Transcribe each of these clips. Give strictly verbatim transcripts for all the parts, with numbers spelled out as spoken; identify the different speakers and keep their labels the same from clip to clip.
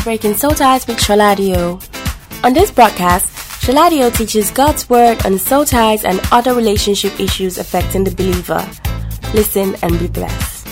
Speaker 1: Breaking Soul Ties with Shaladio. On this broadcast, Shaladio teaches God's Word on soul ties and other relationship issues affecting the believer. Listen and be blessed.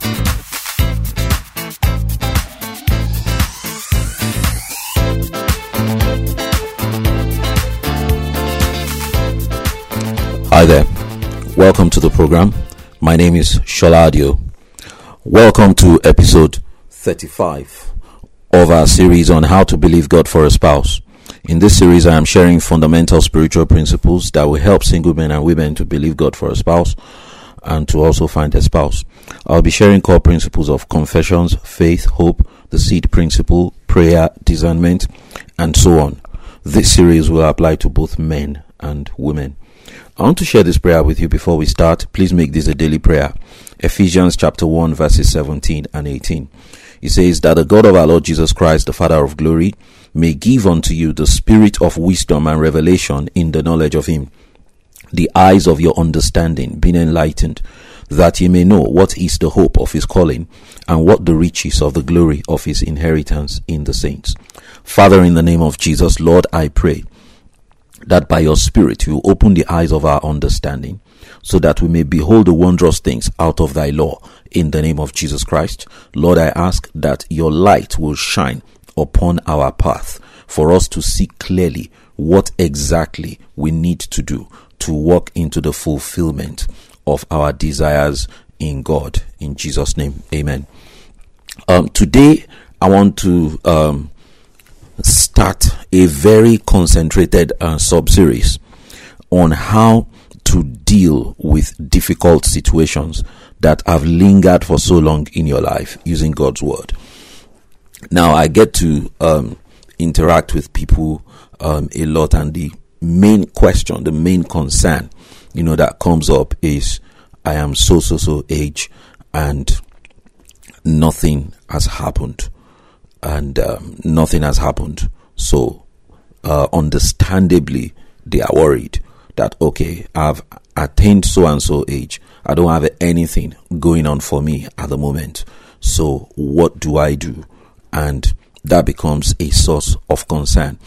Speaker 2: Hi there. Welcome to the program. My name is Shaladio. Welcome to episode thirty-five of our series on how to believe God for a spouse. In this series, I am sharing fundamental spiritual principles that will help single men and women to believe God for a spouse and to also find a spouse. I'll be sharing core principles of confessions, faith, hope, the seed principle, prayer, discernment, and so on. This series will apply to both men and women. I want to share this prayer with you before we start. Please make this a daily prayer. Ephesians chapter one verses seventeen and eighteen. It says that the God of our Lord Jesus Christ, the Father of glory, may give unto you the spirit of wisdom and revelation in the knowledge of him, the eyes of your understanding being enlightened, that ye may know what is the hope of his calling and what the riches of the glory of his inheritance in the saints. Father, in the name of Jesus, Lord, I pray that by your Spirit you open the eyes of our understanding so that we may behold the wondrous things out of thy law in the name of Jesus Christ. Lord, I ask that your light will shine upon our path for us to see clearly what exactly we need to do to walk into the fulfillment of our desires in God. In Jesus' name, amen. Um, today, I want to um, start a very concentrated uh, sub-series on how to deal with difficult situations that have lingered for so long in your life using God's word. Now, I get to um, interact with people um, a lot, and the main question, the main concern, you know, that comes up is, I am so, so, so age and nothing has happened. And um, nothing has happened. So, uh, understandably, they are worried that, okay, I've attained so and so age. I don't have anything going on for me at the moment. So, what do I do? And that becomes a source of concern.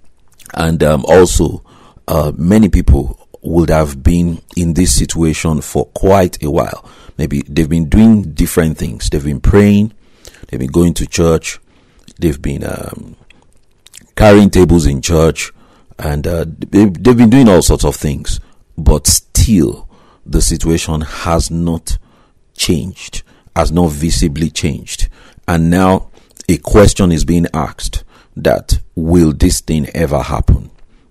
Speaker 2: And um, also, uh, many people would have been in this situation for quite a while. Maybe they've been doing different things. They've been praying. They've been going to church. They've been um, carrying tables in church, and uh, they, they've been doing all sorts of things, but still the situation has not changed, has not visibly changed. And now a question is being asked that, will this thing ever happen?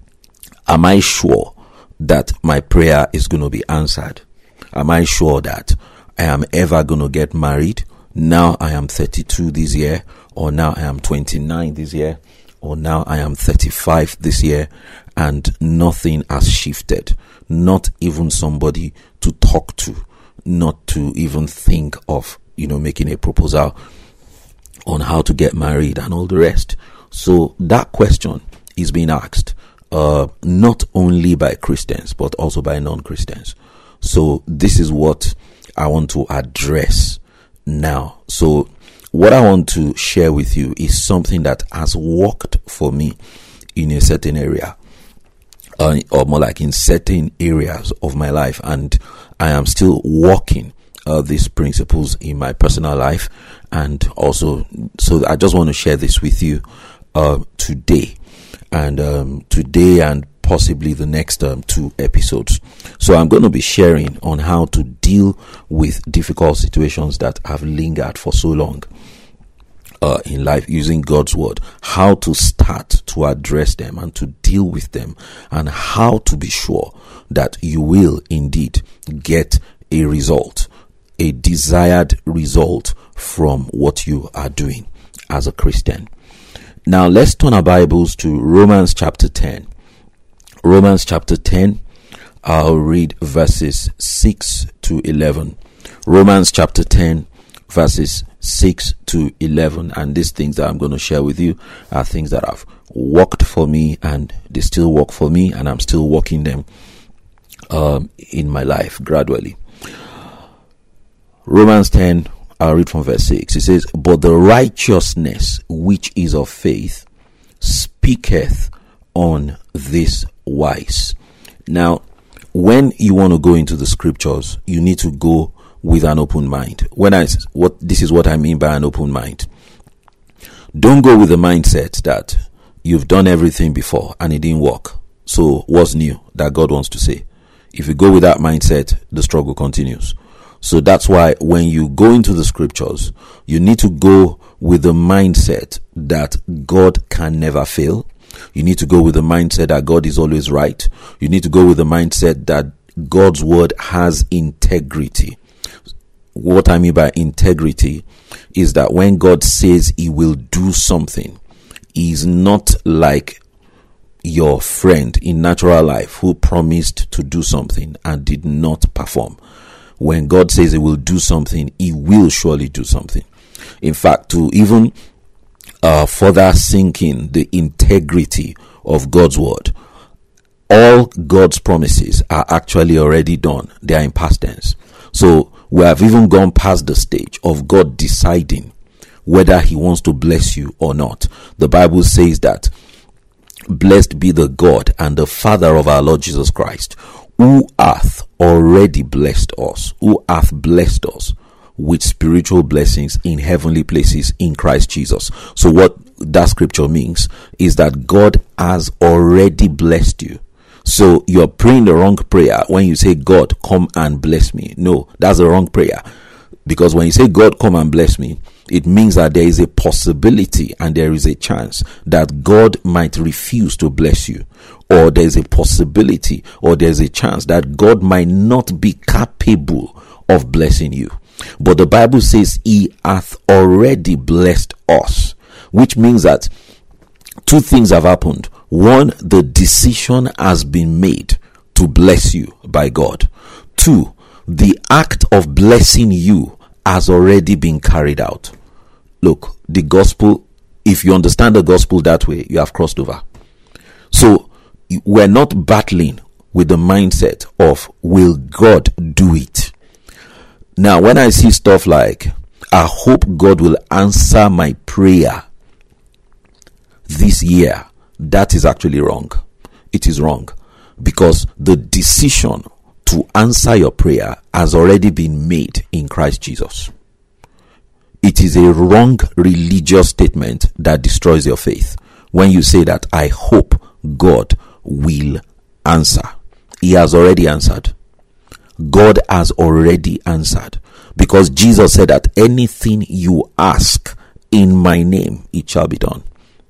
Speaker 2: Am I sure that my prayer is going to be answered? Am I sure that I am ever going to get married? Now I am thirty-two this year, or now I am twenty-nine this year, or now I am thirty-five this year, and nothing has shifted. Not even somebody to talk to, not to even think of, you know, making a proposal on how to get married and all the rest. So that question is being asked, uh, not only by Christians, but also by non-Christians. So this is what I want to address now. So what I want to share with you is something that has worked for me in a certain area, uh, or more like in certain areas of my life, and I am still working uh, these principles in my personal life, and also, so I just want to share this with you uh, today, and um, today and possibly the next um, two episodes. So I'm going to be sharing on how to deal with difficult situations that have lingered for so long uh, in life using God's word, how to start to address them and to deal with them, and how to be sure that you will indeed get a result, a desired result from what you are doing as a Christian. Now let's turn our Bibles to Romans chapter ten. Romans chapter ten, I'll read verses six to eleven. Romans chapter ten, verses six to eleven. And these things that I'm going to share with you are things that have worked for me, and they still work for me, and I'm still working them um, in my life gradually. Romans ten, I'll read from verse six. It says, but the righteousness which is of faith speaketh on this wise. Now, when you want to go into the scriptures, you need to go with an open mind. When I what this is what I mean by an open mind. Don't go with the mindset that you've done everything before and it didn't work. So what's new that God wants to say? If you go with that mindset, the struggle continues. So that's why when you go into the scriptures, you need to go with the mindset that God can never fail. You need to go with the mindset that God is always right. You need to go with the mindset that God's word has integrity. What I mean by integrity is that when God says he will do something, he's not like your friend in natural life who promised to do something and did not perform. When God says he will do something, he will surely do something. In fact, to even uh, further sink in the integrity of God's word, all God's promises are actually already done. They are in past tense. So we have even gone past the stage of God deciding whether he wants to bless you or not. The Bible says that, blessed be the God and the Father of our Lord Jesus Christ, who hath already blessed us, who hath blessed us with spiritual blessings in heavenly places in Christ Jesus. So what that scripture means is that God has already blessed you. So you're praying the wrong prayer when you say, God, come and bless me. No, that's the wrong prayer. Because when you say, God, come and bless me, it means that there is a possibility and there is a chance that God might refuse to bless you. Or there's a possibility or there's a chance that God might not be capable of blessing you. But the Bible says he hath already blessed us, which means that two things have happened. One, the decision has been made to bless you by God. Two, the act of blessing you has already been carried out. Look, the gospel, if you understand the gospel that way, you have crossed over. So we're not battling with the mindset of, will God do it? Now, when I see stuff like, I hope God will answer my prayer this year, that is actually wrong. It is wrong because the decision to answer your prayer has already been made in Christ Jesus. It is a wrong religious statement that destroys your faith when you say that I hope God will answer. He has already answered. God has already answered, because Jesus said that anything you ask in my name, it shall be done.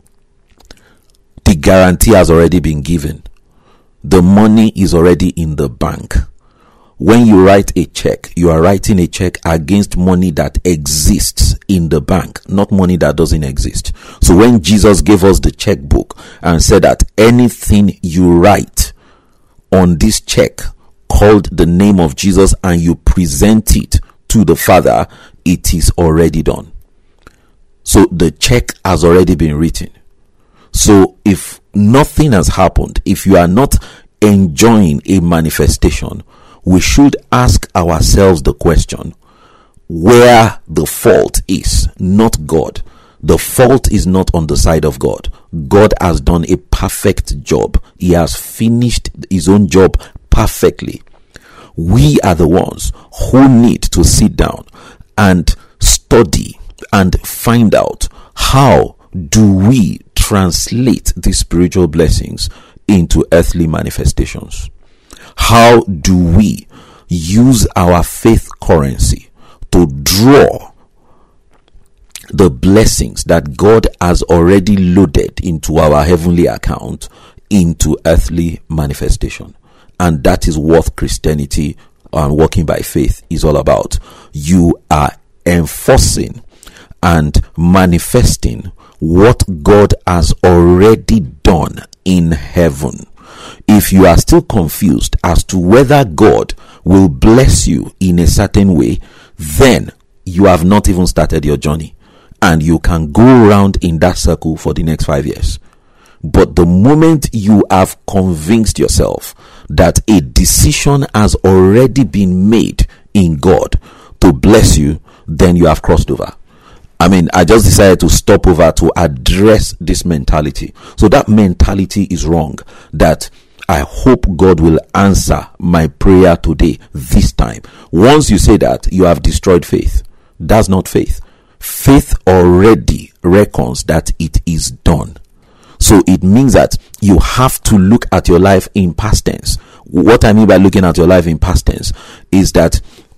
Speaker 2: The guarantee has already been given. The money is already in the bank. When you write a check, you are writing a check against money that exists in the bank, not money that doesn't exist. So when Jesus gave us the checkbook and said that anything you write on this check called the name of Jesus and you present it to the Father, it is already done. So the check has already been written. So if nothing has happened, if you are not enjoying a manifestation, we should ask ourselves the question where the fault is, not God. The fault is not on the side of God. God has done a perfect job. He has finished his own job perfectly. We are the ones who need to sit down and study and find out how do we translate these spiritual blessings into earthly manifestations. How do we use our faith currency to draw the blessings that God has already loaded into our heavenly account into earthly manifestation? And that is what Christianity and walking by faith is all about. You are enforcing and manifesting what God has already done in heaven. If you are still confused as to whether God will bless you in a certain way, then you have not even started your journey, and you can go around in that circle for the next five years. But the moment you have convinced yourself that a decision has already been made in God to bless you, then you have crossed over. I mean, I just decided to stop over to address this mentality. So that mentality is wrong. That I hope God will answer my prayer today, this time. Once you say that, you have destroyed faith. That's not faith. Faith already reckons that it is done. So it means that you have to look at your life in past tense. What I mean by looking at your life in past tense is that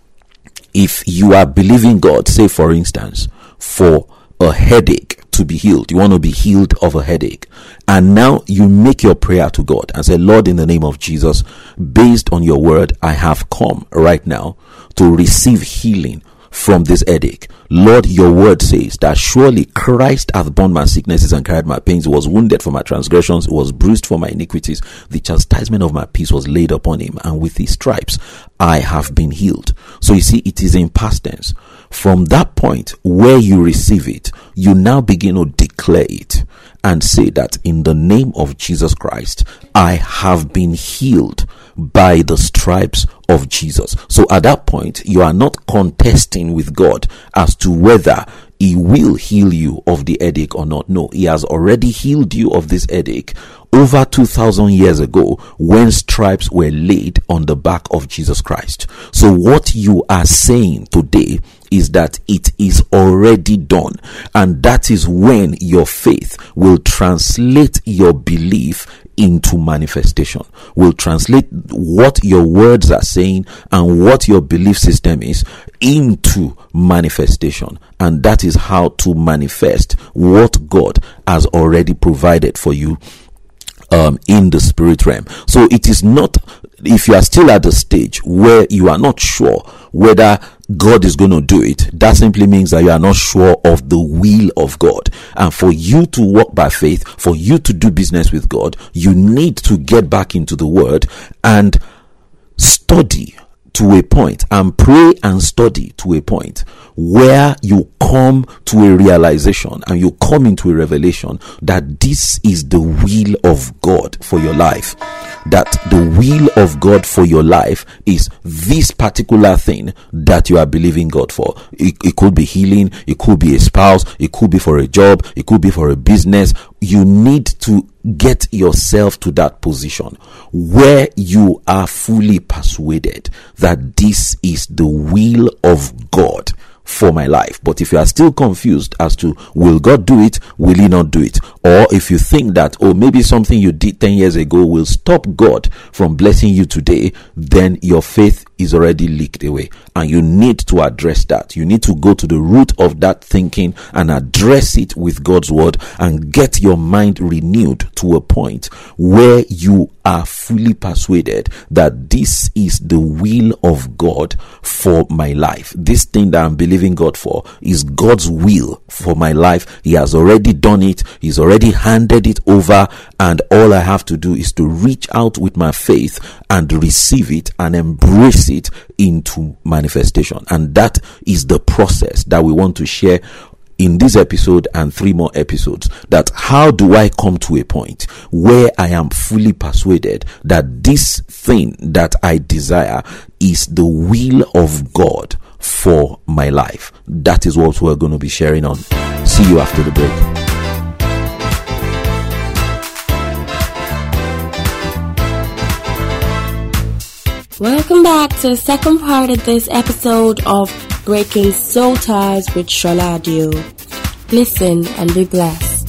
Speaker 2: if you are believing God, say for instance, for a headache to be healed, you want to be healed of a headache, and now you make your prayer to God and say, Lord, in the name of Jesus, based on your word, I have come right now to receive healing from this headache. Lord, your word says that surely Christ hath borne my sicknesses and carried my pains. He was wounded for my transgressions, he was bruised for my iniquities. The chastisement of my peace was laid upon him, and with his stripes I have been healed. So you see, it is in past tense. From that point where you receive it, you now begin to declare it and say that in the name of Jesus Christ, I have been healed by the stripes of Jesus. So at that point, you are not contesting with God as to whether he will heal you of the headache or not. No, he has already healed you of this headache over two thousand years ago when stripes were laid on the back of Jesus Christ. So what you are saying today is that it is already done, and that is when your faith will translate your belief into manifestation, will translate what your words are saying and what your belief system is into manifestation. And that is how to manifest what God has already provided for you um, in the spirit realm. So it is not, if you are still at the stage where you are not sure whether God is going to do it, that simply means that you are not sure of the will of God. And for you to walk by faith, for you to do business with God, you need to get back into the word and study to a point, and pray and study to a point where you come to a realization and you come into a revelation that this is the will of God for your life. That the will of God for your life is this particular thing that you are believing God for. It, it could be healing, it could be a spouse, it could be for a job, it could be for a business. You need to get yourself to that position where you are fully persuaded that this is the will of God for my life. But if you are still confused as to will God do it, will he not do it, or if you think that, oh, maybe something you did ten years ago will stop God from blessing you today, then your faith is already leaked away, and you need to address that. You need to go to the root of that thinking and address it with God's word and get your mind renewed to a point where you are fully persuaded that this is the will of God for my life. This thing that I'm believing God for is God's will for my life. He has already done it. He's already handed it over, and all I have to do is to reach out with my faith and receive it and embrace it into manifestation. And that is the process that we want to share in this episode and three more episodes. That how do I come to a point where I am fully persuaded that this thing that I desire is the will of God for my life. That is what we're going to be sharing on. See you after the break.
Speaker 1: Welcome back to the second part of this episode of Breaking Soul Ties with Sholadio. Listen and be blessed.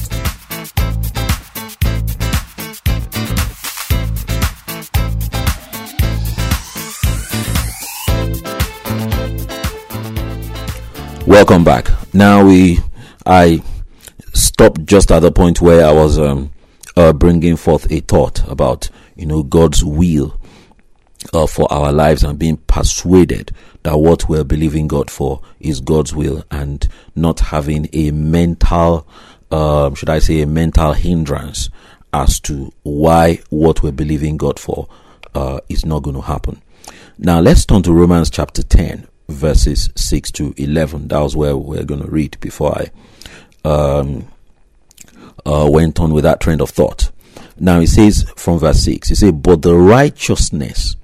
Speaker 2: Welcome back. Now we, I stopped just at the point where I was um, uh, bringing forth a thought about, you know, God's will Uh, for our lives, and being persuaded that what we're believing God for is God's will, and not having a mental, um, should I say, a mental hindrance as to why what we're believing God for uh, is not going to happen. Now let's turn to Romans chapter ten, verses six to eleven. That was where we're going to read before I um, uh, went on with that train of thought. Now it says from verse six, it says, but the righteousness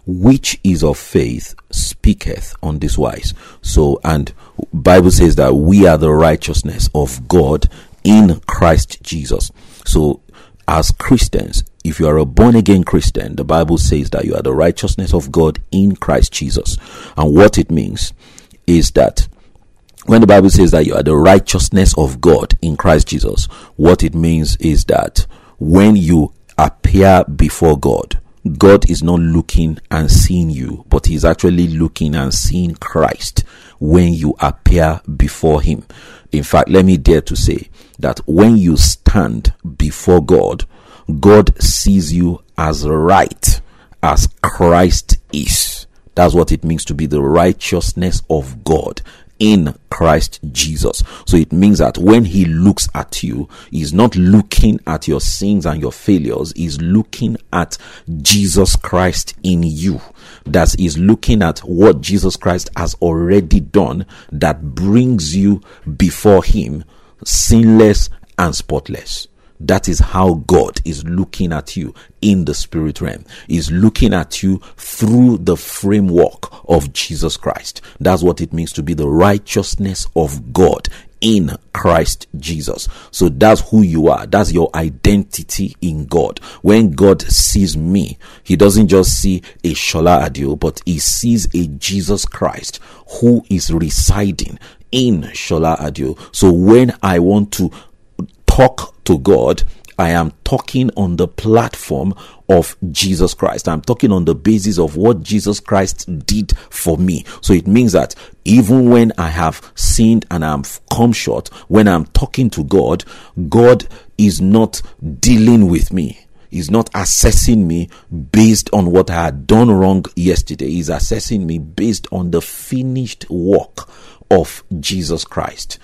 Speaker 2: which is of faith speaketh on this wise. So, and Bible says that we are the righteousness of God in Christ Jesus. So, as Christians, if you are a born again Christian, the Bible says that you are the righteousness of God in Christ Jesus. And what it means is that when the Bible says that you are the righteousness of God in Christ Jesus, what it means is that when you appear before God, God is not looking and seeing you, but he's actually looking and seeing Christ when you appear before him. In fact, let me dare to say that when you stand before God, God sees you as right as Christ is. That's what it means to be the righteousness of God in Christ Jesus. So it means that when he looks at you, he's not looking at your sins and your failures. He's looking at Jesus Christ in you. That is looking at what Jesus Christ has already done that brings you before him sinless and spotless. That is how God is looking at you in the spirit realm. He's looking at you through the framework of Jesus Christ. That's what it means to be the righteousness of God in Christ Jesus. So that's who you are. That's your identity in God. When God sees me, he doesn't just see a Shola Adio, but he sees a Jesus Christ who is residing in Shola Adio. So when I want to talk to God, I am talking on the platform of Jesus Christ. I'm talking on the basis of what Jesus Christ did for me. So it means that even when I have sinned and I'm come short, when I'm talking to God, God is not dealing with me. He's not assessing me based on what I had done wrong yesterday. He's assessing me based on the finished work of Jesus Christ.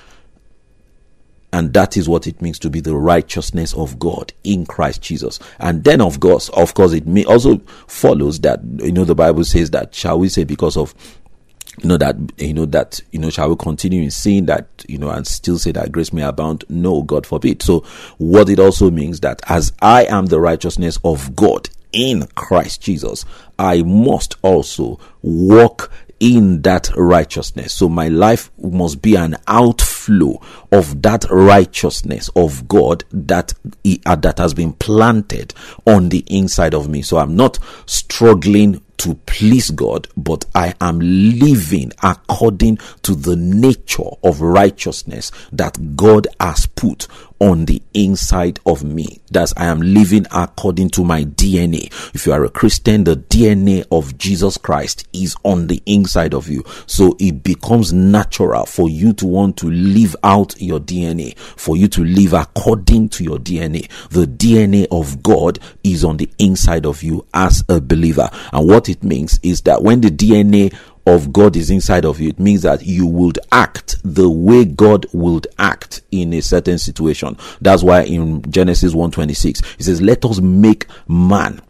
Speaker 2: And that is what it means to be the righteousness of God in Christ Jesus. And then, of course, of course, it may also follows that, you know, the Bible says that, shall we say, because of, you know, that, you know, that, you know, shall we continue in sin that, you know, and still say that grace may abound? No, God forbid. So what it also means that as I am the righteousness of God in Christ Jesus, I must also walk in that righteousness. So my life must be an outflow of that righteousness of God that uh, that has been planted on the inside of me. So I'm not struggling to please God, but I am living according to the nature of righteousness that God has put on the inside of me. That's I am living according to my D N A. If you are a Christian, the D N A of Jesus Christ is on the inside of you. So it becomes natural for you to want to live out your D N A, for you to live according to your D N A. The D N A of God is on the inside of you as a believer. And what it means is that when the D N A of God is inside of you, it means that you would act the way God would act in a certain situation. That's why in Genesis one twenty-six, it says, let us make man.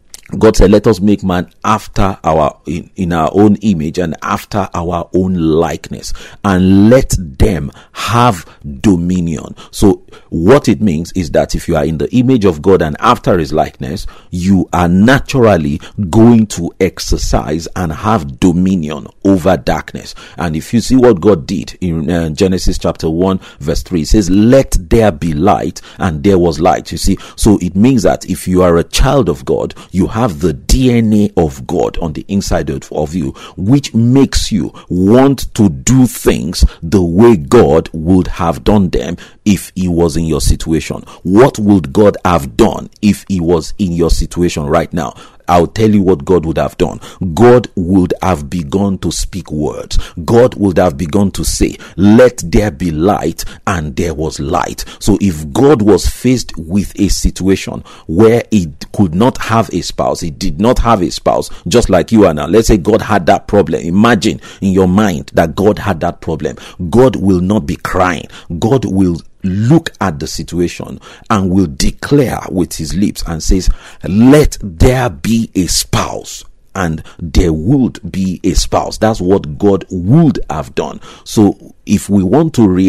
Speaker 2: God said, let us make man after our, in, in our own image and after our own likeness, and let them have dominion. So what it means is that if you are in the image of God and after his likeness, you are naturally going to exercise and have dominion over darkness. And if you see what God did in uh, Genesis chapter one verse three, it says, let there be light, and there was light. You see, so it means that if you are a child of God, you have the D N A of God on the inside of, of you, which makes you want to do things the way God would have done them if he was in your situation. What would God have done if he was in your situation right now? I'll tell you what God would have done. God would have begun to speak words. God would have begun to say, let there be light, and there was light. So if God was faced with a situation where he could not have a spouse, he did not have a spouse, just like you are now. Let's say God had that problem. Imagine in your mind that God had that problem. God will not be crying. God will look at the situation and will declare with his lips and says, let there be a spouse, and there would be a spouse. That's what God would have done. So if we want to react to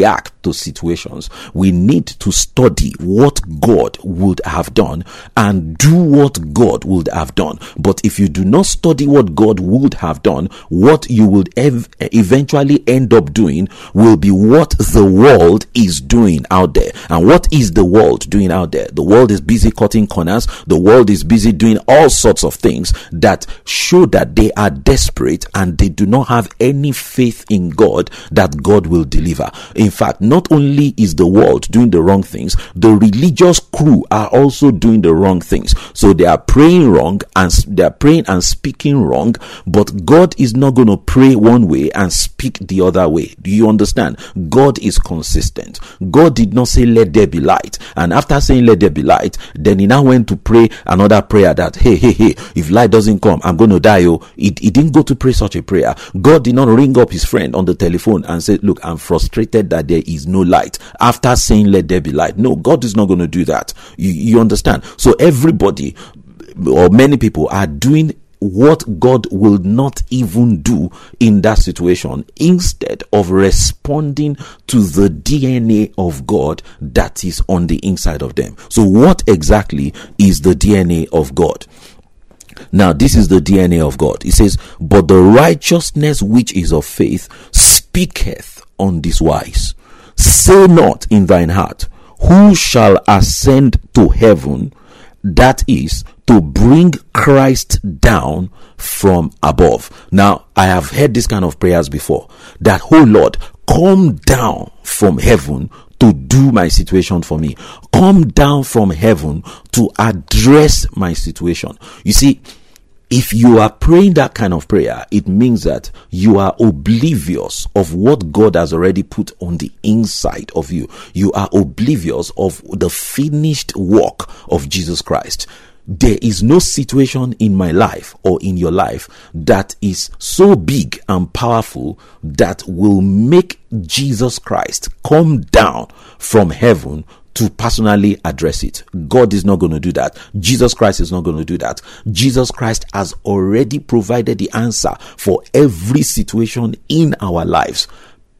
Speaker 2: to situations, we need to study what God would have done and do what God would have done. But if you do not study what God would have done, what you would ev- eventually end up doing will be what the world is doing out there. And what is the world doing out there? The world is busy cutting corners. The world is busy doing all sorts of things that show that they are desperate and they do not have any faith in God that God will deliver. In fact, not only is the world doing the wrong things, the religious crew are also doing the wrong things. So they are praying wrong and they are praying and speaking wrong, but God is not going to pray one way and speak the other way. Do you understand? God is consistent. God did not say let there be light, and after saying let there be light, then he now went to pray another prayer that hey hey hey if light doesn't come, I'm going to die. Oh, he, he didn't go to pray such a prayer. God did not ring up his friend on the telephone and say, look, I'm frustrated that there is no light, after saying let there be light. No, God is not going to do that. You, you understand? So everybody or many people are doing what God will not even do in that situation, instead of responding to the D N A of God that is on the inside of them. So what exactly is the D N A of God? Now, this is the D N A of God. It says, but the righteousness which is of faith speaketh on this wise. Say not in thine heart, who shall ascend to heaven, that is, to bring Christ down from above. Now, I have heard this kind of prayers before, that, oh Lord, come down from heaven to do my situation for me. Come down from heaven to address my situation. You see, if you are praying that kind of prayer, it means that you are oblivious of what God has already put on the inside of you. You are oblivious of the finished work of Jesus Christ. There is no situation in my life or in your life that is so big and powerful that will make Jesus Christ come down from heaven to personally address it. God is not going to do that. Jesus Christ is not going to do that. Jesus Christ has already provided the answer for every situation in our lives,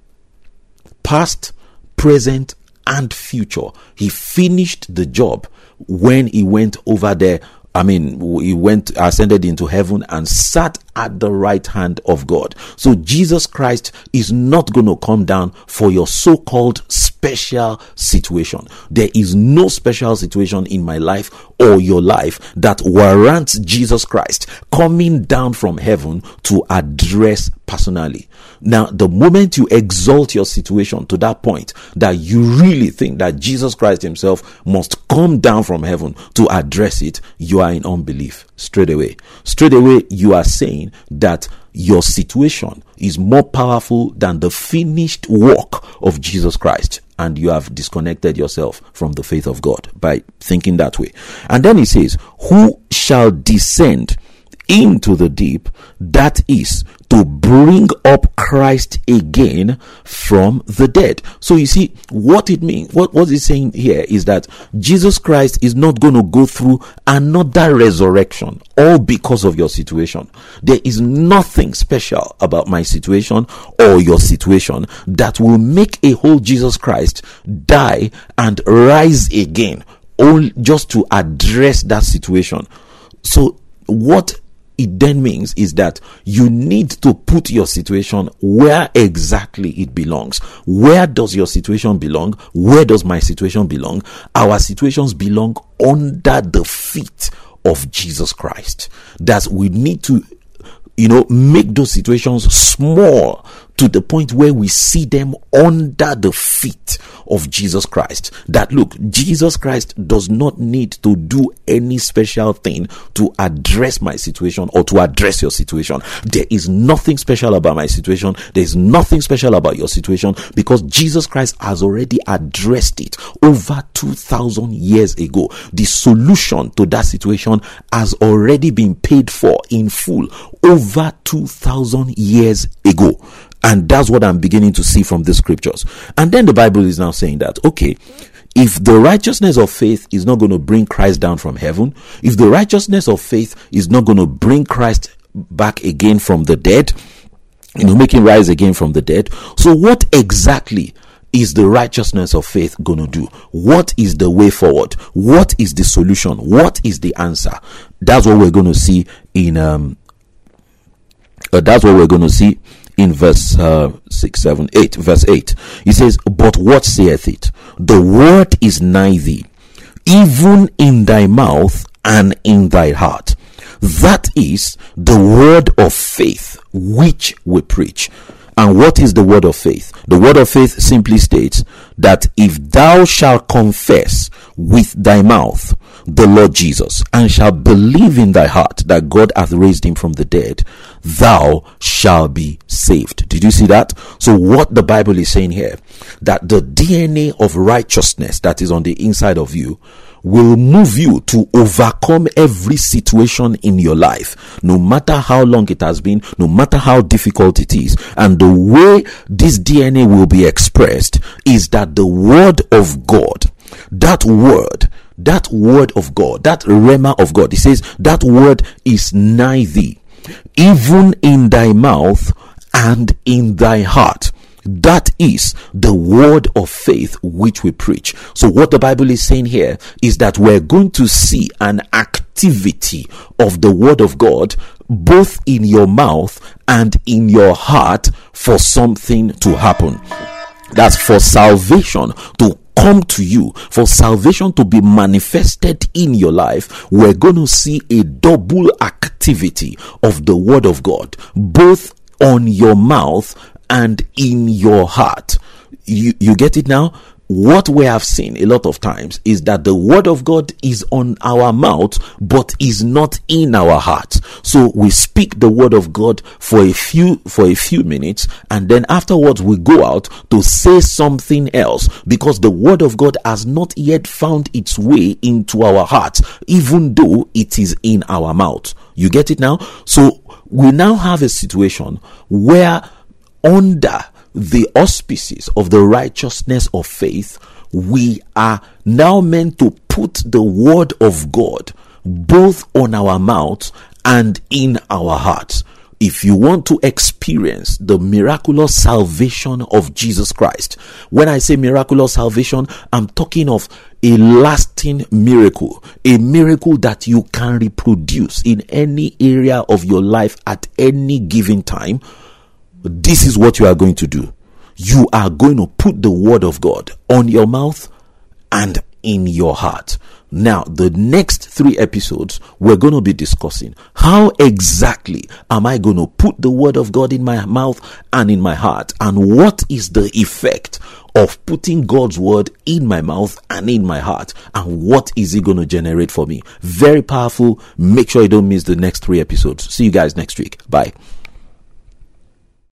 Speaker 2: past, present, and future. He finished the job when he went over there. I mean, he went, ascended into heaven and sat at the right hand of God. So Jesus Christ is not going to come down for your so-called special situation. There is no special situation in my life or your life that warrants Jesus Christ coming down from heaven to address personally. Now, the moment you exalt your situation to that point that you really think that Jesus Christ himself must come down from heaven to address it, you are in unbelief straight away. Straight away, you are saying that your situation is more powerful than the finished work of Jesus Christ, and you have disconnected yourself from the faith of God by thinking that way. And then he says, who shall descend into the deep, that is, to bring up Christ again from the dead. So you see what it means. What what is saying here is that Jesus Christ is not going to go through another resurrection, all because of your situation. There is nothing special about my situation or your situation that will make a whole Jesus Christ die and rise again, all just to address that situation. So what it then means is that you need to put your situation where exactly it belongs. Where does your situation belong? Where does my situation belong? Our situations belong under the feet of Jesus Christ. That we need to, you know, make those situations small to the point where we see them under the feet of Jesus Christ. That look, Jesus Christ does not need to do any special thing to address my situation or to address your situation. There is nothing special about my situation. There is nothing special about your situation, because Jesus Christ has already addressed it over two thousand years ago. The solution to that situation has already been paid for in full over two thousand years ago. And that's what I'm beginning to see from the scriptures. And then the Bible is now saying that, okay, if the righteousness of faith is not going to bring Christ down from heaven, if the righteousness of faith is not going to bring Christ back again from the dead, you know, make him rise again from the dead, so what exactly is the righteousness of faith going to do? What is the way forward? What is the solution? What is the answer? That's what we're going to see in um uh, that's what we're going to see in verse uh, six, seven, eight. Verse eight. He says, but what saith it? The word is nigh thee, even in thy mouth and in thy heart. That is the word of faith which we preach. And what is the word of faith? The word of faith simply states that if thou shalt confess with thy mouth the Lord Jesus, and shalt believe in thy heart that God hath raised him from the dead, thou shalt be saved. Did you see that? So what the Bible is saying here, that the D N A of righteousness that is on the inside of you will move you to overcome every situation in your life, no matter how long it has been, no matter how difficult it is. And the way this D N A will be expressed is that the word of God, that word, that word of God, that rhema of God, it says that word is nigh thee, even in thy mouth and in thy heart. That is the word of faith which we preach. So what the Bible is saying here is that we're going to see an activity of the word of God both in your mouth and in your heart for something to happen. That's for salvation to come to you, for salvation to be manifested in your life. We're going to see a double activity of the word of God, both on your mouth and in your heart. You, you get it now? What we have seen a lot of times is that the word of God is on our mouth, but is not in our heart. So we speak the word of God for a few, for a few minutes, and then afterwards we go out to say something else, because the word of God has not yet found its way into our hearts, even though it is in our mouth. You get it now? So we now have a situation where, under the auspices of the righteousness of faith, we are now meant to put the word of God both on our mouths and in our hearts. If you want to experience the miraculous salvation of Jesus Christ, when I say miraculous salvation, I'm talking of a lasting miracle, a miracle that you can reproduce in any area of your life at any given time. This is what you are going to do. You are going to put the word of God on your mouth and in your heart. Now, the next three episodes, we're going to be discussing how exactly am I going to put the word of God in my mouth and in my heart, and what is the effect of putting God's word in my mouth and in my heart, and what is it going to generate for me. Very powerful. Make sure you don't miss the next three episodes. See you guys next week. Bye.